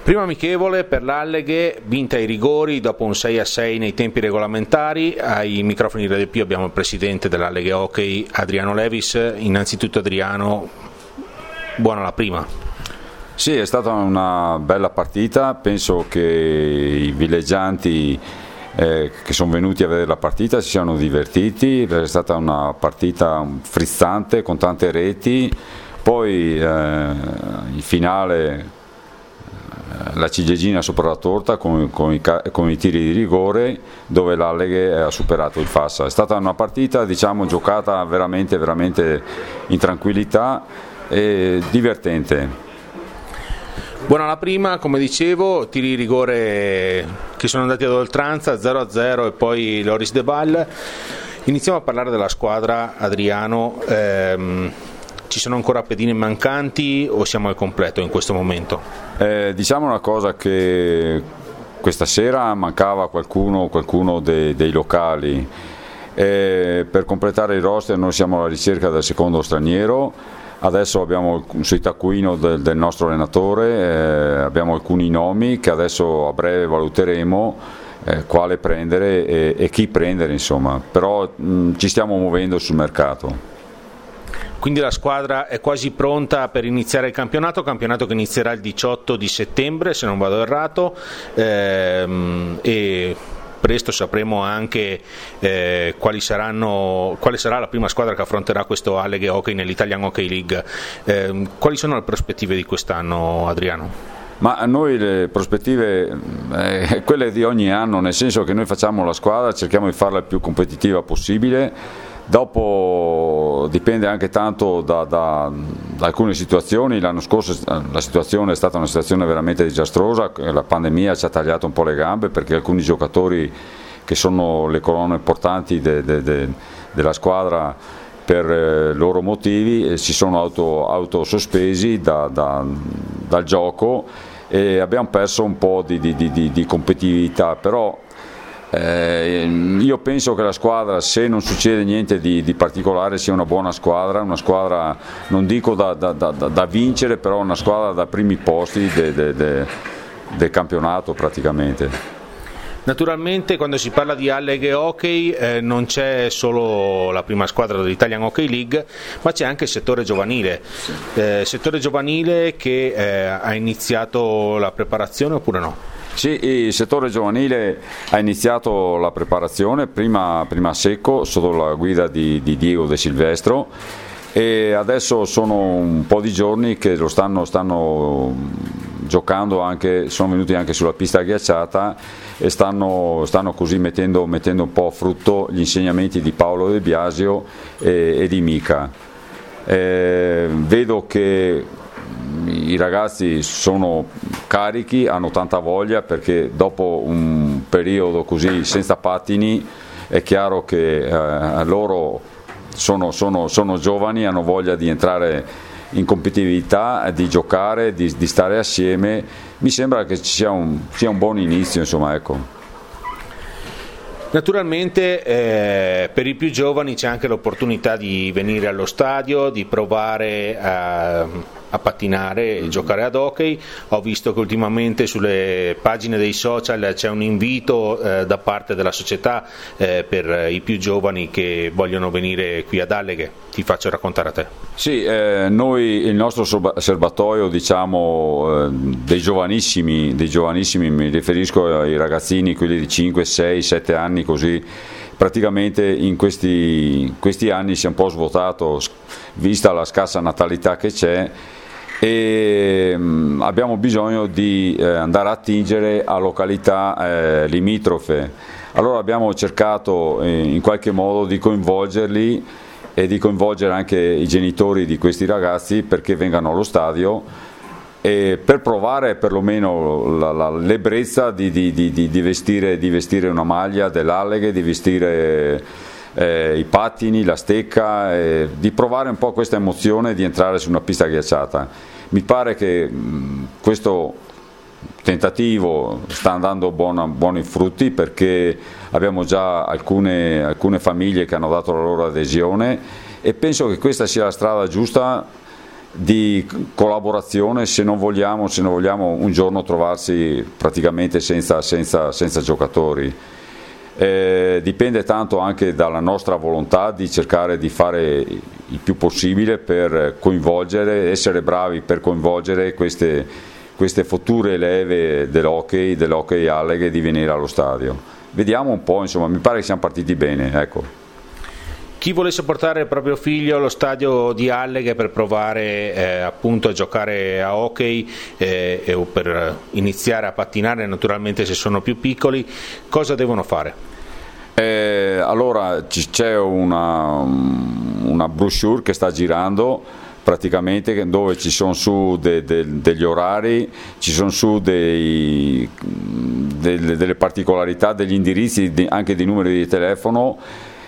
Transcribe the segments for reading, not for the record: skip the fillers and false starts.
Prima amichevole per l'Alleghe, vinta ai rigori dopo un 6-6 nei tempi regolamentari. Ai microfoni di Radio Pio abbiamo il presidente dell'Alleghe Hockey, Adriano Levis. Innanzitutto Adriano, buona la prima. Sì, è stata una bella partita, penso che i villeggianti che sono venuti a vedere la partita si siano divertiti, è stata una partita frizzante con tante reti, poi il finale la ciliegina sopra la torta con i tiri di rigore dove l'Alleghe ha superato il Fassa. È stata una partita giocata veramente in tranquillità e divertente. Buona la prima, come dicevo, tiri di rigore che sono andati ad oltranza, 0-0 e poi Loris De Ball. Iniziamo a parlare della squadra, Adriano. Ci sono ancora pedine mancanti o siamo al completo in questo momento? Diciamo una cosa, che questa sera mancava qualcuno dei locali. Per completare il roster noi siamo alla ricerca del secondo straniero. Adesso abbiamo sui taccuino del nostro allenatore, abbiamo alcuni nomi che adesso a breve valuteremo quale prendere e chi prendere, insomma, però ci stiamo muovendo sul mercato. Quindi la squadra è quasi pronta per iniziare il campionato che inizierà il 18 di settembre, se non vado errato, e presto sapremo anche quale sarà la prima squadra che affronterà questo Alleghe Hockey nell'Italian Hockey League. Quali sono le prospettive di quest'anno, Adriano? Ma a noi le prospettive quelle di ogni anno, nel senso che noi facciamo la squadra, cerchiamo di farla il più competitiva possibile. Dopo dipende anche tanto da alcune situazioni. L'anno scorso la situazione è stata una situazione veramente disastrosa, la pandemia ci ha tagliato un po' le gambe perché alcuni giocatori che sono le colonne portanti della squadra per loro motivi si sono autosospesi dal gioco e abbiamo perso un po' di competitività, però io penso che la squadra, se non succede niente di particolare, sia una buona squadra, una squadra non dico da vincere, però una squadra da primi posti del campionato praticamente. Naturalmente quando si parla di Alleghe Hockey non c'è solo la prima squadra dell'Italian Hockey League, ma c'è anche il settore giovanile, che ha iniziato la preparazione oppure no? Sì, il settore giovanile ha iniziato la preparazione, prima a secco, sotto la guida di Diego De Silvestro, e adesso sono un po' di giorni che lo stanno giocando, sono venuti anche sulla pista ghiacciata e stanno così mettendo un po' a frutto gli insegnamenti di Paolo De Biasio e di Mica. Vedo che i ragazzi sono carichi, hanno tanta voglia, perché dopo un periodo così senza pattini è chiaro che loro sono giovani, hanno voglia di entrare in competitività, di giocare, di stare assieme. Mi sembra che ci sia un buon inizio, insomma, ecco. Naturalmente per i più giovani c'è anche l'opportunità di venire allo stadio, di provare a pattinare e giocare ad hockey. Ho visto che ultimamente sulle pagine dei social c'è un invito da parte della società per i più giovani che vogliono venire qui ad Alleghe. Ti faccio raccontare a te. Sì, noi il nostro serbatoio, dei giovanissimi, mi riferisco ai ragazzini, quelli di 5, 6, 7 anni, così praticamente in questi anni si è un po' svuotato vista la scarsa natalità che c'è, e abbiamo bisogno di andare a attingere a località limitrofe. Allora abbiamo cercato in qualche modo di coinvolgerli e di coinvolgere anche i genitori di questi ragazzi perché vengano allo stadio, e per provare perlomeno l'ebbrezza di vestire una maglia dell'Alleghe, di vestire i pattini, la stecca, di provare un po' questa emozione di entrare su una pista ghiacciata. Mi pare che questo tentativo sta andando buoni frutti, perché abbiamo già alcune famiglie che hanno dato la loro adesione, e penso che questa sia la strada giusta di collaborazione, se non vogliamo un giorno trovarsi praticamente senza giocatori. Dipende tanto anche dalla nostra volontà di cercare di fare il più possibile per coinvolgere, essere bravi per coinvolgere queste future leve dell'hockey Alleghe di venire allo stadio. Vediamo un po', insomma, mi pare che siamo partiti bene, ecco. Chi volesse portare il proprio figlio allo stadio di Alleghe per provare appunto a giocare a hockey o per iniziare a pattinare, naturalmente se sono più piccoli, cosa devono fare? Allora c'è una brochure che sta girando praticamente, dove ci sono su degli orari, ci sono su delle particolarità, degli indirizzi, anche dei numeri di telefono,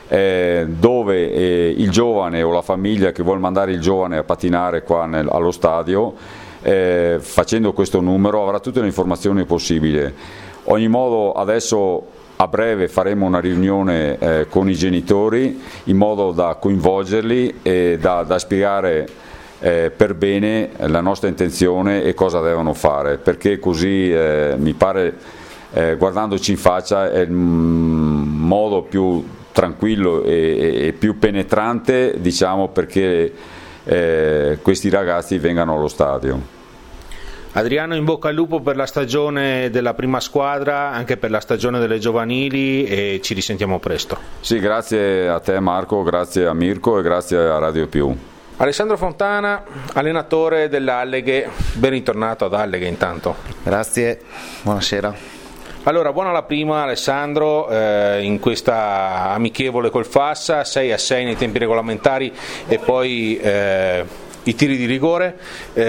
dove il giovane o la famiglia che vuole mandare il giovane a pattinare qua allo stadio, facendo questo numero avrà tutte le informazioni possibili. Ogni modo, adesso a breve faremo una riunione con i genitori in modo da coinvolgerli e da spiegare per bene la nostra intenzione e cosa devono fare, perché così mi pare, guardandoci in faccia, è il modo più tranquillo e più penetrante, diciamo, perché questi ragazzi vengano allo stadio. Adriano, in bocca al lupo per la stagione della prima squadra, anche per la stagione delle giovanili, e ci risentiamo presto. Sì, grazie a te Marco, grazie a Mirko e grazie a Radio Più. Alessandro Fontana, allenatore dell'Alleghe, ben ritornato ad Alleghe intanto. Grazie, buonasera. Allora, buona la prima Alessandro, in questa amichevole col Fassa, 6-6 nei tempi regolamentari e poi i tiri di rigore,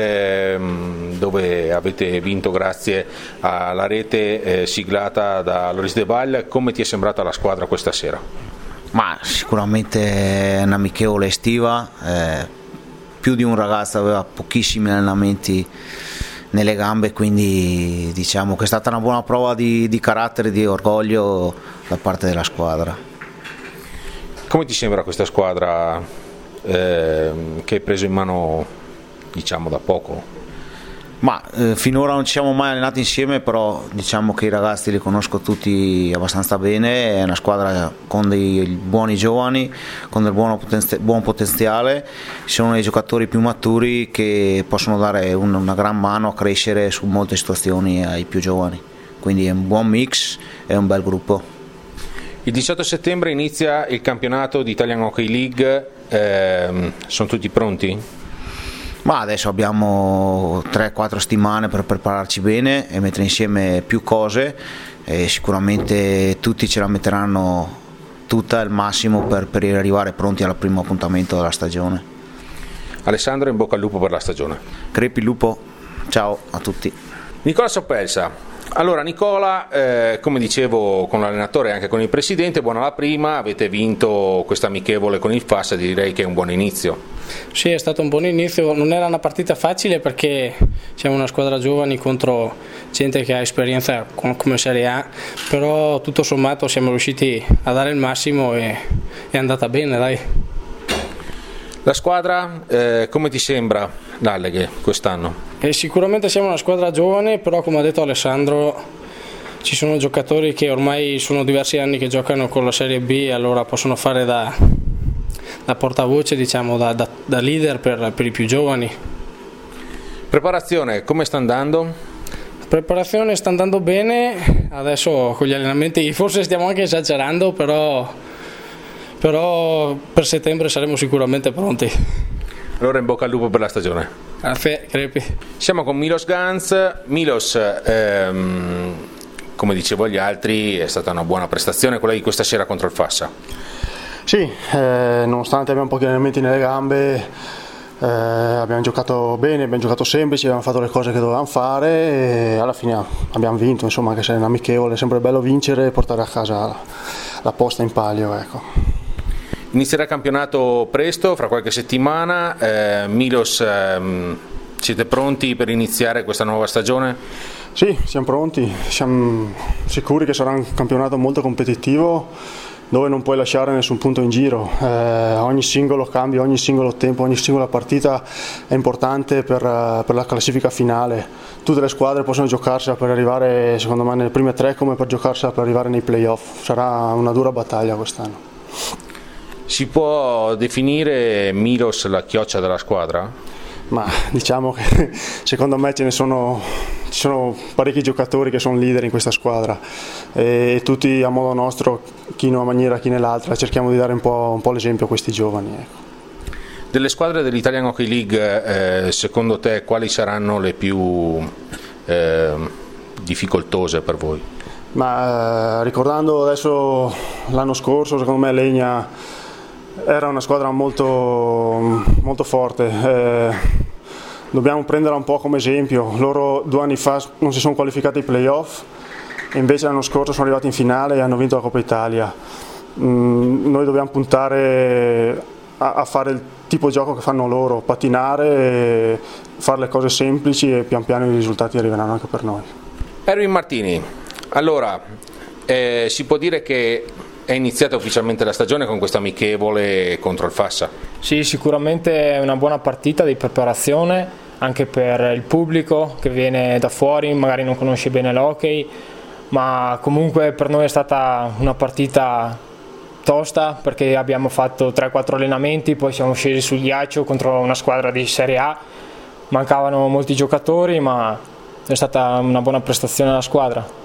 dove avete vinto grazie alla rete siglata da Loris De Val. Come ti è sembrata la squadra questa sera? Ma sicuramente è un'amichevole estiva, più di un ragazzo aveva pochissimi allenamenti nelle gambe, quindi diciamo che è stata una buona prova di carattere, di orgoglio da parte della squadra. Come ti sembra questa squadra che hai preso in mano, diciamo, da poco? Ma finora non ci siamo mai allenati insieme, però diciamo che i ragazzi li conosco tutti abbastanza bene, è una squadra con dei buoni giovani, con del buon potenziale, ci sono dei giocatori più maturi che possono dare una gran mano a crescere su molte situazioni ai più giovani, quindi è un buon mix e un bel gruppo. Il 18 settembre inizia il campionato di Italian Hockey League, sono tutti pronti? Ma adesso abbiamo 3-4 settimane per prepararci bene e mettere insieme più cose e sicuramente tutti ce la metteranno tutta al massimo per arrivare pronti al primo appuntamento della stagione. Alessandro, in bocca al lupo per la stagione. Crepi il lupo, ciao a tutti. Nicola Soppelsa. Allora Nicola, come dicevo con l'allenatore e anche con il presidente, buona la prima, avete vinto questa amichevole con il Fassa, direi che è un buon inizio. Sì, è stato un buon inizio, non era una partita facile perché siamo una squadra giovani contro gente che ha esperienza come Serie A, però tutto sommato siamo riusciti a dare il massimo e è andata bene, dai. La squadra, come ti sembra l'Alleghe quest'anno? Sicuramente siamo una squadra giovane, però come ha detto Alessandro ci sono giocatori che ormai sono diversi anni che giocano con la Serie B e allora possono fare da portavoce, diciamo, da leader per i più giovani. Preparazione, come sta andando? La preparazione sta andando bene, adesso con gli allenamenti forse stiamo anche esagerando, però per settembre saremo sicuramente pronti. Allora in bocca al lupo per la stagione. Grazie, Crepi. Siamo con Milos Ganz. Milos, come dicevo agli altri, è stata una buona prestazione quella di questa sera contro il Fassa. Sì, nonostante abbiamo pochi allenamenti nelle gambe, abbiamo giocato bene, abbiamo giocato semplici, abbiamo fatto le cose che dovevamo fare e alla fine abbiamo vinto, insomma, anche se è un amichevole, è sempre bello vincere e portare a casa la posta in palio, ecco. Inizierà il campionato presto, fra qualche settimana. Milos, siete pronti per iniziare questa nuova stagione? Sì, siamo pronti, siamo sicuri che sarà un campionato molto competitivo dove non puoi lasciare nessun punto in giro. Ogni singolo cambio, ogni singolo tempo, ogni singola partita è importante per la classifica finale. Tutte le squadre possono giocarsela per arrivare, secondo me, nelle prime 3 come per giocarsela per arrivare nei playoff. Sarà una dura battaglia quest'anno. Si può definire Milos la chioccia della squadra? Ma diciamo che secondo me ci sono parecchi giocatori che sono leader in questa squadra e tutti a modo nostro, chi in una maniera chi nell'altra, cerchiamo di dare un po' l'esempio a questi giovani. Ecco. Delle squadre dell'Italian Hockey League, secondo te quali saranno le più difficoltose per voi? Ma ricordando adesso l'anno scorso, secondo me Legna era una squadra molto forte, dobbiamo prenderla un po' come esempio. Loro 2 anni fa non si sono qualificati ai playoff e invece l'anno scorso sono arrivati in finale e hanno vinto la Coppa Italia. Noi dobbiamo puntare a fare il tipo di gioco che fanno loro, patinare, fare le cose semplici e pian piano i risultati arriveranno anche per noi. Erwin Martini, allora si può dire che è iniziata ufficialmente la stagione con questo amichevole contro il Fassa? Sì, sicuramente è una buona partita di preparazione anche per il pubblico che viene da fuori, magari non conosce bene l'hockey, ma comunque per noi è stata una partita tosta perché abbiamo fatto 3-4 allenamenti, poi siamo scesi sul ghiaccio contro una squadra di Serie A, mancavano molti giocatori ma è stata una buona prestazione della squadra.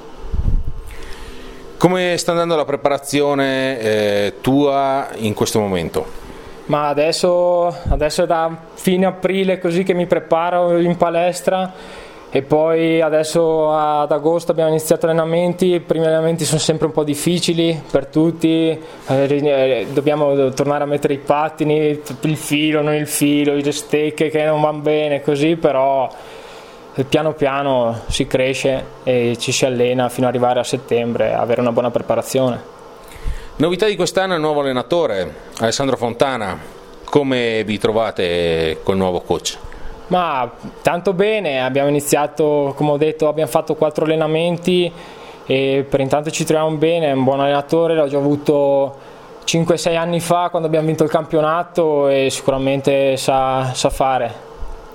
Come sta andando la preparazione tua in questo momento? Ma adesso è da fine aprile così che mi preparo in palestra e poi adesso ad agosto abbiamo iniziato allenamenti. I primi allenamenti sono sempre un po' difficili per tutti, dobbiamo tornare a mettere i pattini, il filo, non il filo, le stecche che non vanno bene così, però piano piano si cresce e ci si allena fino ad arrivare a settembre, avere una buona preparazione. Novità di quest'anno è il nuovo allenatore, Alessandro Fontana. Come vi trovate col nuovo coach? Ma tanto bene, abbiamo iniziato, come ho detto, abbiamo fatto 4 allenamenti e per intanto ci troviamo bene, è un buon allenatore, l'ho già avuto 5-6 anni fa quando abbiamo vinto il campionato e sicuramente sa fare.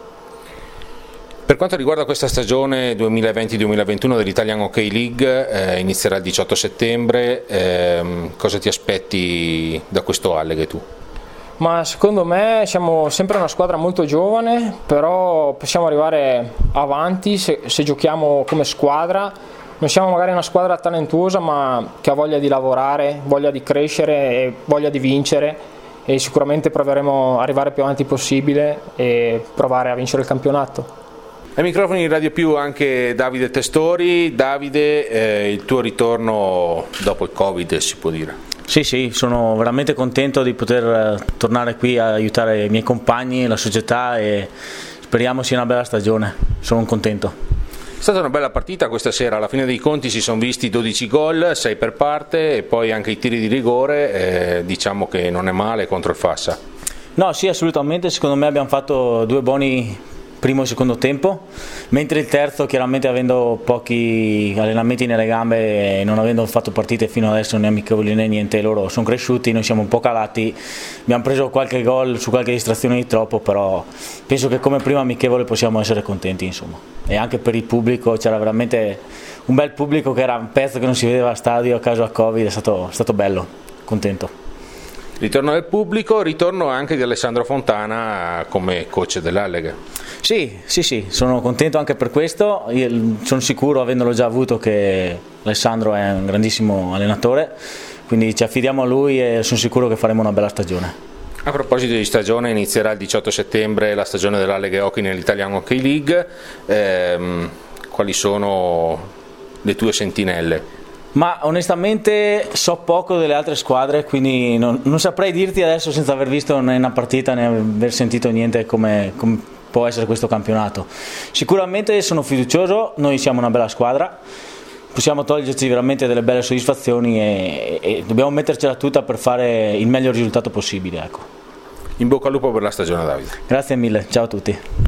Per quanto riguarda questa stagione 2020-2021 dell'Italian Hockey League, inizierà il 18 settembre, cosa ti aspetti da questo Alleghe tu? Ma secondo me siamo sempre una squadra molto giovane, però possiamo arrivare avanti se giochiamo come squadra. Non siamo magari una squadra talentuosa ma che ha voglia di lavorare, voglia di crescere e voglia di vincere e sicuramente proveremo ad arrivare più avanti possibile e provare a vincere il campionato. Ai microfoni di Radio Più anche Davide Testori. Davide, il tuo ritorno dopo il Covid, si può dire? Sì, sono veramente contento di poter tornare qui a aiutare i miei compagni, la società e speriamo sia una bella stagione, sono contento. È stata una bella partita questa sera, alla fine dei conti si sono visti 12 gol, 6 per parte e poi anche i tiri di rigore, diciamo che non è male contro il Fassa. No, sì, assolutamente, secondo me abbiamo fatto 2 buoni primo e secondo tempo, mentre il terzo, chiaramente avendo pochi allenamenti nelle gambe e non avendo fatto partite fino adesso né amichevoli né niente, loro sono cresciuti, noi siamo un po' calati, abbiamo preso qualche gol su qualche distrazione di troppo, però penso che come primo amichevole possiamo essere contenti, insomma. E anche per il pubblico, c'era veramente un bel pubblico che era un pezzo che non si vedeva a stadio a causa del Covid, è stato bello, contento. Ritorno del pubblico, ritorno anche di Alessandro Fontana come coach dell'Alleghe. Sì, sono contento anche per questo, io sono sicuro, avendolo già avuto, che Alessandro è un grandissimo allenatore, quindi ci affidiamo a lui e sono sicuro che faremo una bella stagione. A proposito di stagione, inizierà il 18 settembre la stagione dell'Alleghe Hockey nell'Italian Hockey League, quali sono le tue sentinelle? Ma onestamente so poco delle altre squadre, quindi non saprei dirti adesso senza aver visto né una partita né aver sentito niente come può essere questo campionato. Sicuramente sono fiducioso, noi siamo una bella squadra, possiamo toglierci veramente delle belle soddisfazioni e dobbiamo mettercela tutta per fare il meglio risultato possibile, ecco. In bocca al lupo per la stagione, Davide. Grazie mille, ciao a tutti.